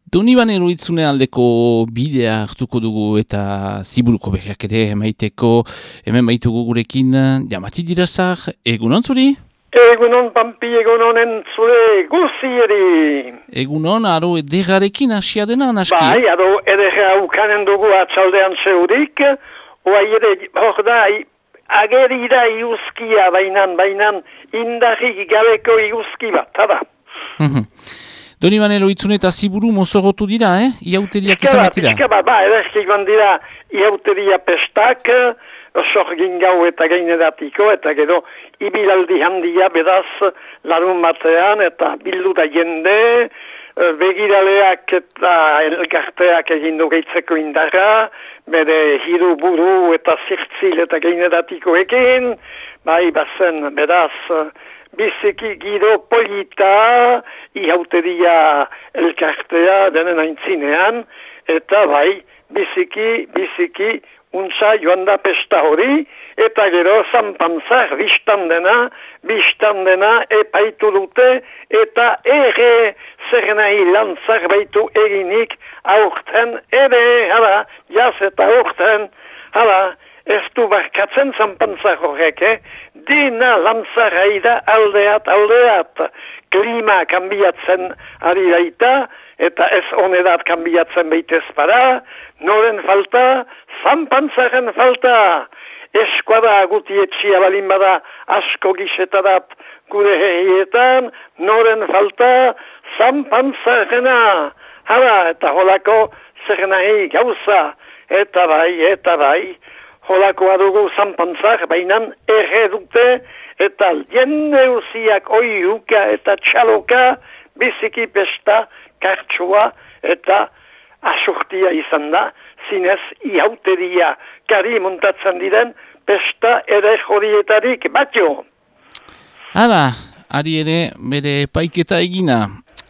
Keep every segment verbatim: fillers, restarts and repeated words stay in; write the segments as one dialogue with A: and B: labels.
A: Donibane Lohitzune aldeko bidea hartuko dugu eta ziburuko behiak ere maiteko hemen baitugu gurekin Jamati Dirazar, egunon zuri?
B: Egunon Pampi, egunonen zure guzieri.
A: Egunon, aro edegarekin hasia dena, naski?
B: Bai, aro edega ukanen dugu atxaldean zeurik, oa ere, hor da, ageri da iuzkia bainan, bainan indarrik gabeko iuzki bat, tada.
A: Donibane Lohitzune eta ziburu mozorotu dira, eh? Iauteriak izan batira.
B: Pizka bat, ba, ederkik bandira iauteria pestak, sorgin gau eta gaineratiko, eta gero ibilaldi handia bedaz larun batean, eta bildu da jende, begiraleak eta elgarteak egindu gaitzeko indarra, bere hiru buru eta zirtzil eta gaineratikoekin, bai bazen bedaz, biziki giro polita, ihauteria elkartea denen aintzinean, eta bai, biziki, biziki, untza joan da pesta hori, eta gero zanpantzak biztan dena, biztan dena epaitu dute, eta ere zer nahi lantzak baitu eginik aurten, ere, hala, jaz eta aurten, hala, ez du barkatzen zanpantzak horrek, eh? Dina lantzara da aldeat, aldeat. Klima kanbiatzen ari daita, eta ez honedat kanbiatzen baitez para, noren falta, zanpantzaren falta. Eskuada guti etxia balin bada asko gizetadat gure herrietan, noren falta, zanpantzarena. Hala, eta holako zer nahi gauza, eta bai, eta bai, holakoa dugu zanpantzak, bainan erre dute, eta jende uziak oiuka eta txaloka, biziki pesta, kartsua eta asurtia izan da, zinez ihauteria kari montatzen diren, pesta ere horietarik batio.
A: Hala, ari ere bere paiketa egina.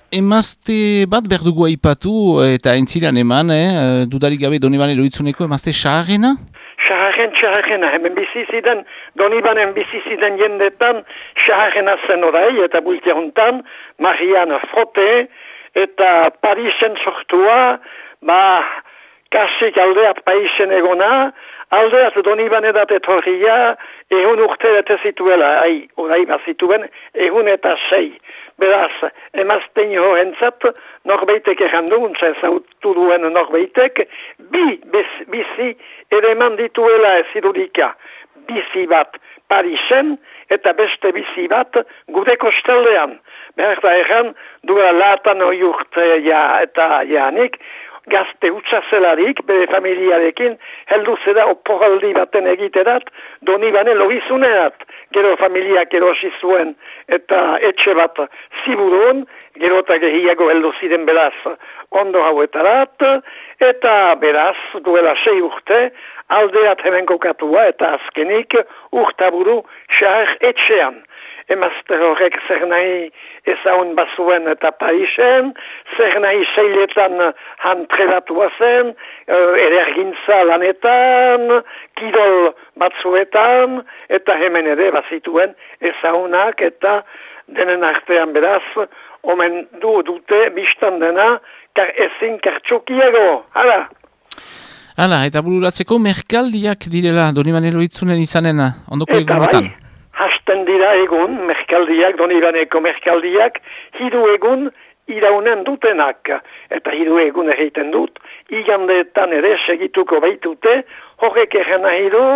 A: Emazte bat berdugu aipatu eta entziran eman, eh? Dudarik gabe Donibane Lohitzuneko emazte saharena?
B: Saharren, saharrena, hemen biziziden, Donibanen biziziden jendetan, saharrena zen orai, eta bultia hontan, Marianne Frotte, eta Parisen sortua, ba, kasik aldeat Parisen egona, aldeat Donibanedat etorria, ehun urte eta zituela, ai, orai bat zituen, ehun eta sei. Beraz, emaztein horrentzat, norbeitek errandu, untsa ezautu duen norbeitek, bi bizi ere mandituela ezirudika. Bizi bat Parisen eta beste bizi bat gure kostaldean. Behar da erran, duela latan hori urte ja, eta janik, gazte utzazelarik, bere familiarekin, heldu zeda oporaldi baten egiterat, Donibane Lohizuneat, gero familiak erosi zuen, eta etxe bat ziburun, gero eta gehiago heldu ziren beraz, ondo hauetarat, eta beraz, duela sei urte, aldeat hemen kokatua, eta azkenik urtaburu xahar etxean. Emazte horrek zer nahi ezaun bazuen eta Parisen, zer nahi seiletan hantredatua zen, erergintza lanetan, kirol batzuetan, eta hemen ere bazituen ezaunak eta denen artean beraz, omen du dute biztan dena, kar ezin kartxokiago, hala.
A: Hala, eta bururatzeko merkaldiak direla Donibane Lohitzunen izanena, ondoko egunotan.
B: Hasten dira egun, merkaldiak, Donibaneko merkaldiak, hiru egun iraunen dutenak. Eta hiru egun egiten dut, igandeetan ere segituko baitute, horrek erren nahi du,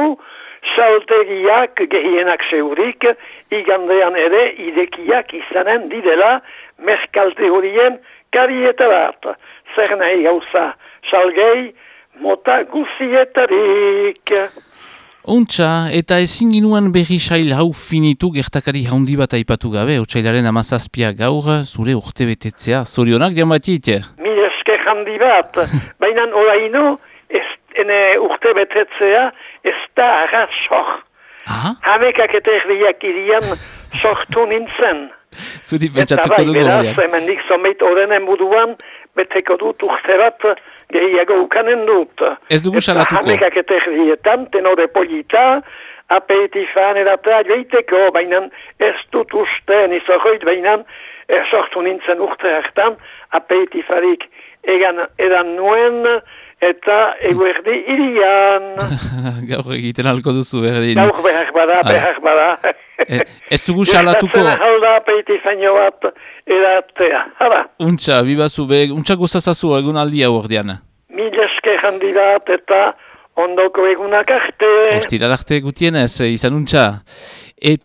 B: saltegiak gehienak zeurik, igandean ere idekiak izanen didela, merkalte horien karieta bat. Zer nahi gauza, salgei, mota guzietarik.
A: Untxa, eta ezin ginuen berri sail hau finitu gertakari haundi bat aipatu gabe, otsailaren amazazpia gaur, zure urte betetzea. Zorionak, Jamatit?
B: Mi esker handi bat, baina oraino, ene urte betetzea, ez da arra sor. Hamekak eta erdiak irian sortu nintzen.
A: Zuri pentsatuko dugu.
B: Eta bai, beraz, hemendik zomeit horrenen buduan, beteko dut urte bat gehiago ukanen dut.
A: Ez dugu salatuko.
B: Eta hamekak eta erdietan, tenore polita, aperitifan edata joiteko, baina ez dut uste, nizorroit, baina sortu nintzen urte hartan, aperitifarik egan edan nuen, eta eguerdi irian.
A: Gaur egiten alko duzu, berdin.
B: Gaur behar bada, behar bada.
A: E, ez dugu salatuko...
B: Gertatzen halda peiti zaino bat edatea, hala.
A: Untxa, bibazu, be, untxa gustazazu egun aldia ordean.
B: Mil esker handi bat eta ondoko egunak arte.
A: Ostirar arte gutienez, izan untxa.